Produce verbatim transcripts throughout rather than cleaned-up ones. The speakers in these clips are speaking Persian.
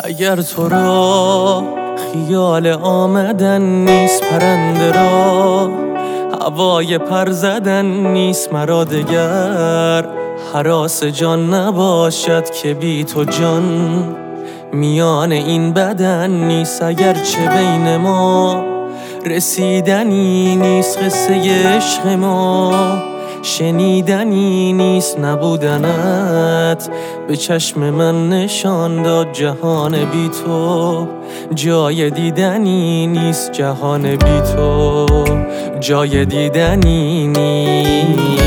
اگر تو را خیال آمدن نیست، پرنده را هوای پر زدن نیست، مرا دگر هراس جان نباشد که بی تو جان میان این بدن نیست. اگر چه بین ما رسیدنی نیست، قصه عشق ما شنیدنی نیست، نبودنت به چشم من نشان داد جهان بی تو جای دیدنی نیست، جهان بی تو جای دیدنی نیست.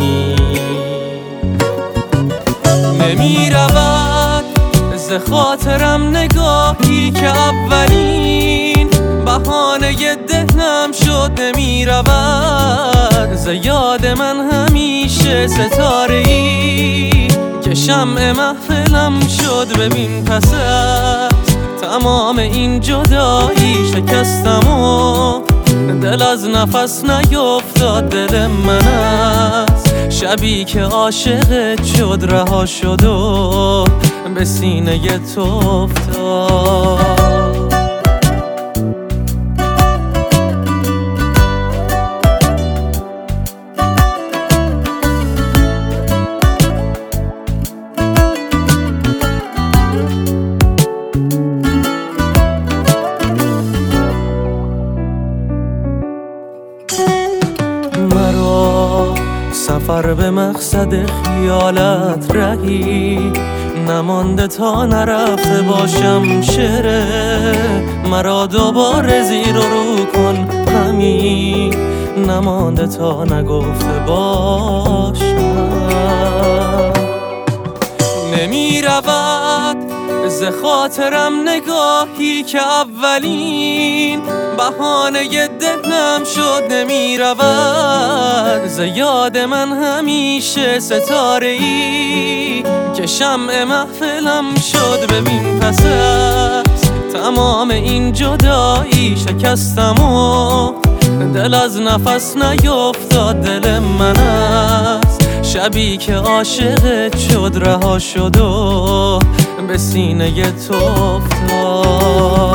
نمی رود ز خاطرم نگاهی که اولین بهانه دهنم شد، نمی رود ز یاد من همیشه ستاره ای که شمع محفلم شد. ببین پس از تمام این جدایی شکستم و دل از نفس نیفتاد. دل من از شبی که عاشقت شد رها شد و به سینه تو افتاد. سفر به مقصد خیالت رهی نمانده تا نرفته باشم. شعر مرا دوباره زیر و رو کن، همین نمانده تا نگفته باشم. نمی رود ز خاطرم نگاهی که اولین بهانه دهنم شد، نمی رود ز یاد من همیشه ستاره ای که شمع محفلم شد. ببین پس از تمام این جدایی شکستم و دل از نفس نیفتاد. دل من از شبی که عاشقت شد رها شد و به سینه تو افتاد.